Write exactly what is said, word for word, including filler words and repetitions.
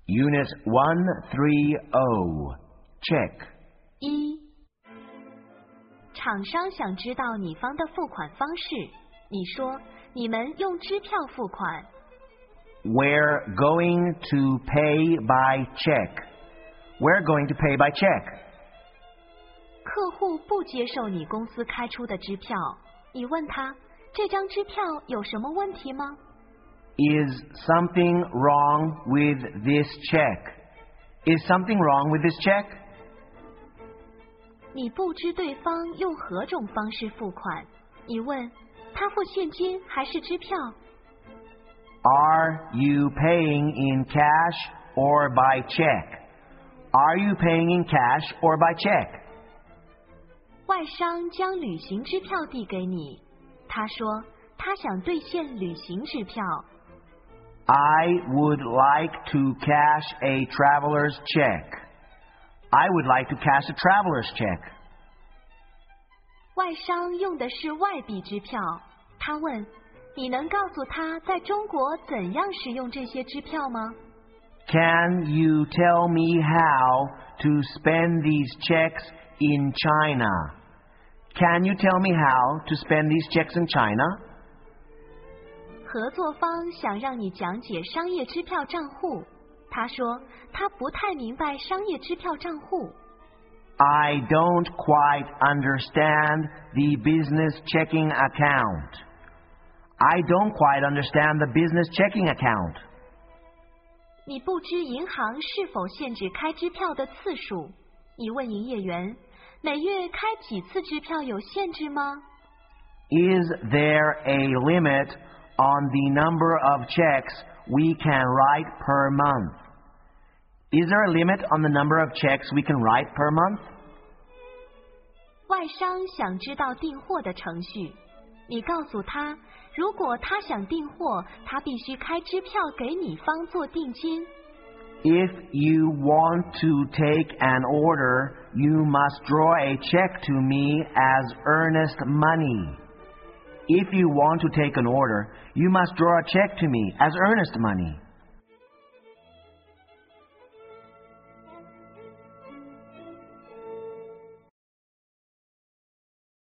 Unit one thirty. Check. 一，厂商想知道你方的付款方式。你说你们用支票付款。 We're going to pay by check. We're going to pay by check. 客户不接受你公司开出的支票。你问他，这张支票有什么问题吗？ Is something wrong with this check? Is something wrong with this check? 你不知对方用何种方式付款。你问他付现金还是支票？ Are you paying in cash or by check? Are you paying in cash or by check? 外商将旅行支票递给你，他说他想兑现旅行支票。 I would like to cash a traveler's check. I would like to cash a traveler's check. 外商用的是外币支票，他问你能告诉他在中国怎样使用这些支票吗？ Can you tell me how to spend these checks in China? Can you tell me how to spend these checks in China? 合作方想让你讲解商业支票账户，他说他不太明白商业支票账户。 I don't quite understand the business checking account. I don't quite understand the business checking account. 你不知银行是否限制开支票的次数。你问营业员，每月开几次支票有限制吗？ Is there a limit on the number of checks we can write per month? Is there a limit on the number of checks we can write per month? 外商想知道订货的程序。你告诉他，如果他想订货，他必须开支票给你方做定金。 If you want to take an order, you must draw a check to me as earnest money. If you want to take an order, you must draw a check to me as earnest money.